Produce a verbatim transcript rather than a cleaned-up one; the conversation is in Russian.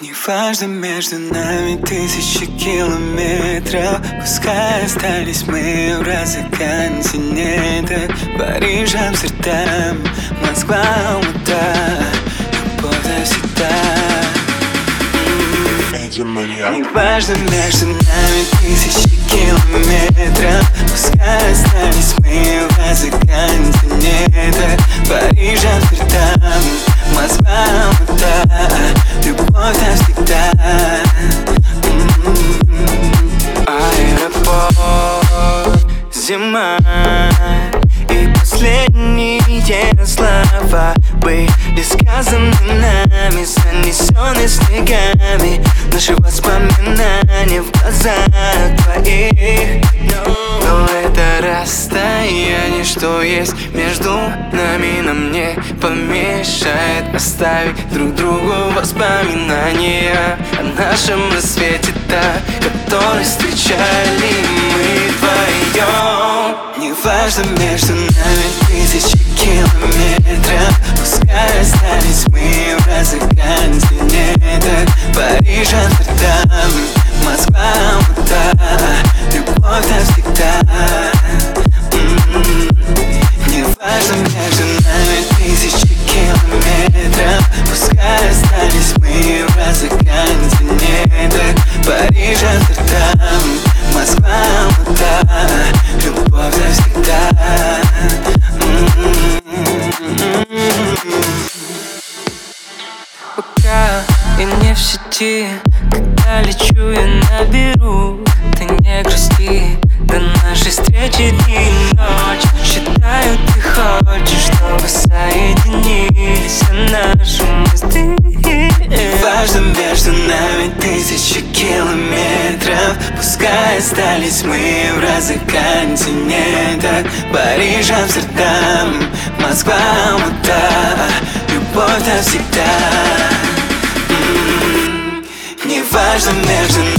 Неважно, между нами тысячи километров. Пускай остались мы в разных континентах. Париж, Амстердам, Москва, Алмата. Любовь навсегда. Неважно, между нами тысячи километров. Пускай остались мы в разных континентах. Париж, Амстердам, Москва, Алмата. Любовь навсегда. Аэропорт, зима. И последние слова были сказаны нами, занесены снегами. Наши воспоминания в глазах твоих. Но это расстояние, что есть между нами, нам не помешает оставить друг другу воспоминания о нашем рассвете, так, который встречали мы вдвоем. Неважно, между нами тысячи километров. Пускай остались мы в разных континентах. Париж, Амстердам, Москва, Алмата. Любовь навсегда. Неважно, между нами тысячи километров. Пускай остались мы в разных континентах. Париж, Амстердам, Москва, Алмата. Любовь навсегда. Пока я не в сети, когда лечу, я наберу. Ты не грусти, до нашей встречи день и ночь. Считаю, ты хочешь, чтобы соединились наши мосты. Неважно, между нами тысячи километров. Пускай остались мы в разных континентах. Париж, Амстердам, Москва, Алмата. Любовь навсегда. Неважно, между